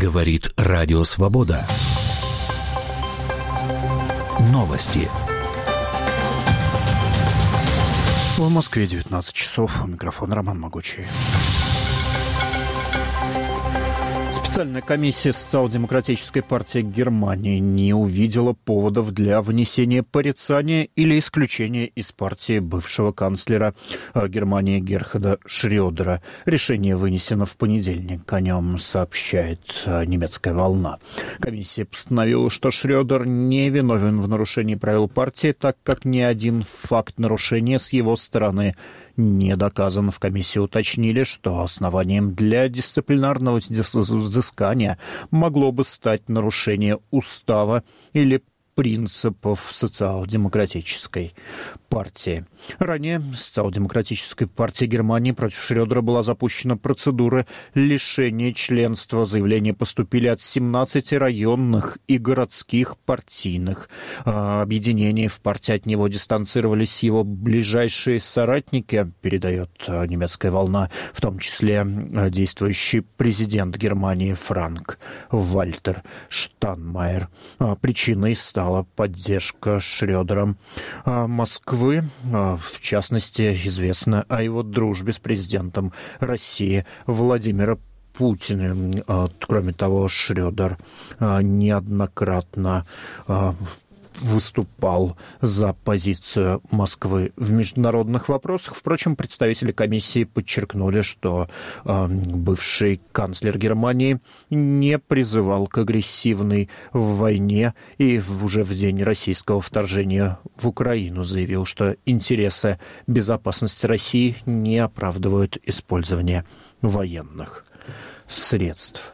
Говорит Радио Свобода. Новости. В Москве 19 часов. У микрофона Роман Могучий. Специальная комиссия Социал-демократической партии Германии не увидела поводов для внесения порицания или исключения из партии бывшего канцлера Германии Герхарда Шрёдера. Решение вынесено в понедельник, о нем сообщает немецкая «Волна». Комиссия постановила, что Шрёдер не виновен в нарушении правил партии, так как ни один факт нарушения с его стороны не доказан. В комиссии уточнили, что основанием для дисциплинарного взыскания могло бы стать нарушение устава или принципов социал-демократической партии. Ранее Социал-демократической партии Германии против Шрёдера была запущена процедура лишения членства. Заявления поступили от 17 районных и городских партийных объединений. В партии от него дистанцировались его ближайшие соратники, передает немецкая «Волна», в том числе действующий президент Германии Франк Вальтер Штайнмайер. Причиной стала поддержка Шрёдером Москвы. В частности, известно о его дружбе с президентом России Владимиром Путиным. Кроме того, Шрёдер неоднократно выступал за позицию Москвы в международных вопросах. Впрочем, представители комиссии подчеркнули, что бывший канцлер Германии не призывал к агрессивной войне и уже в день российского вторжения в Украину заявил, что интересы безопасности России не оправдывают использование военных средств.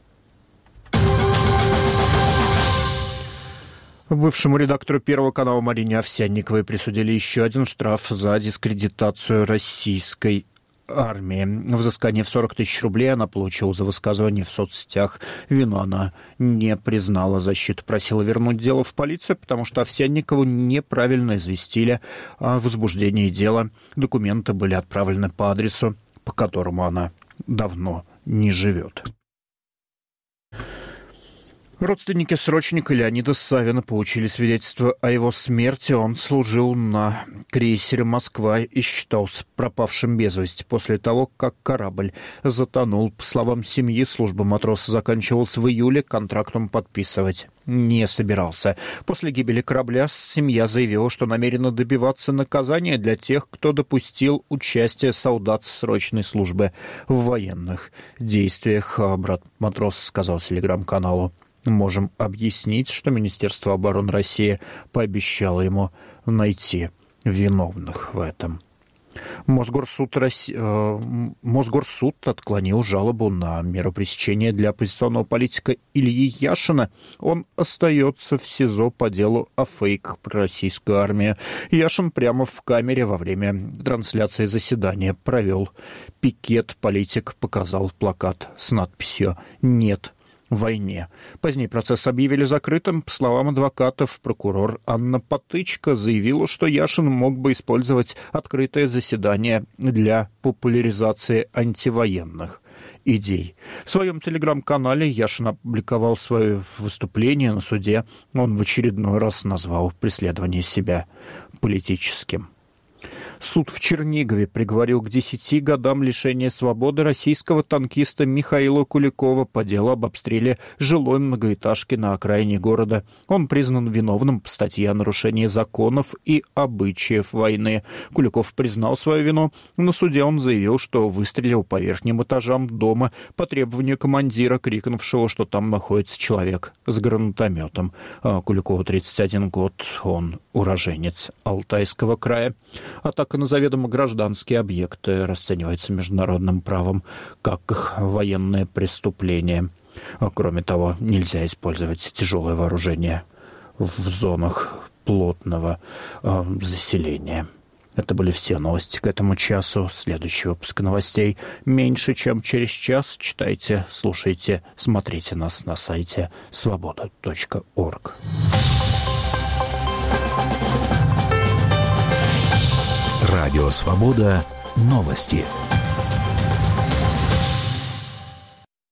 Бывшему редактору Первого канала Марине Овсянниковой присудили еще один штраф за дискредитацию российской армии. Взыскание в 40 тысяч рублей она получила за высказывание в соцсетях. Вину она не признала. Защита просила вернуть дело в полицию, потому что Овсянникову неправильно известили о возбуждении дела. Документы были отправлены по адресу, по которому она давно не живет. Родственники срочника Леонида Савина получили свидетельство о его смерти. Он служил на крейсере «Москва» и считался пропавшим без вести после того, как корабль затонул. По словам семьи, служба матроса заканчивалась в июле, контракт он подписывать не собирался. После гибели корабля семья заявила, что намерена добиваться наказания для тех, кто допустил участие солдат срочной службы в военных действиях. Брат матроса сказал телеграм-каналу: «Можем объяснить, что Министерство обороны России пообещало ему найти виновных в этом». Мосгорсуд отклонил жалобу на меру пресечения для оппозиционного политика Ильи Яшина. Он остается в СИЗО по делу о фейках про российскую армию. Яшин прямо в камере во время трансляции заседания провел пикет. Политик показал плакат с надписью «Нет войне». Позднее процесс объявили закрытым. По словам адвокатов, прокурор Анна Потычко заявила, что Яшин мог бы использовать открытое заседание для популяризации антивоенных идей. В своем телеграм-канале Яшин опубликовал свое выступление на суде. Он в очередной раз назвал преследование себя политическим. Суд в Чернигове приговорил к 10 годам лишения свободы российского танкиста Михаила Куликова по делу об обстреле жилой многоэтажки на окраине города. Он признан виновным по статье о нарушении законов и обычаев войны. Куликов признал свою вину. На суде он заявил, что выстрелил по верхним этажам дома по требованию командира, крикнувшего, что там находится человек с гранатометом. Куликову 31 год, он уроженец Алтайского края. Атака на заведомо гражданские объекты расценивается международным правом как военное преступление. Кроме того, нельзя использовать тяжелое вооружение в зонах плотного заселения. Это были все новости к этому часу. Следующий выпуск новостей меньше, чем через час. Читайте, слушайте, смотрите нас на сайте svoboda.org. Радио «Свобода». Новости.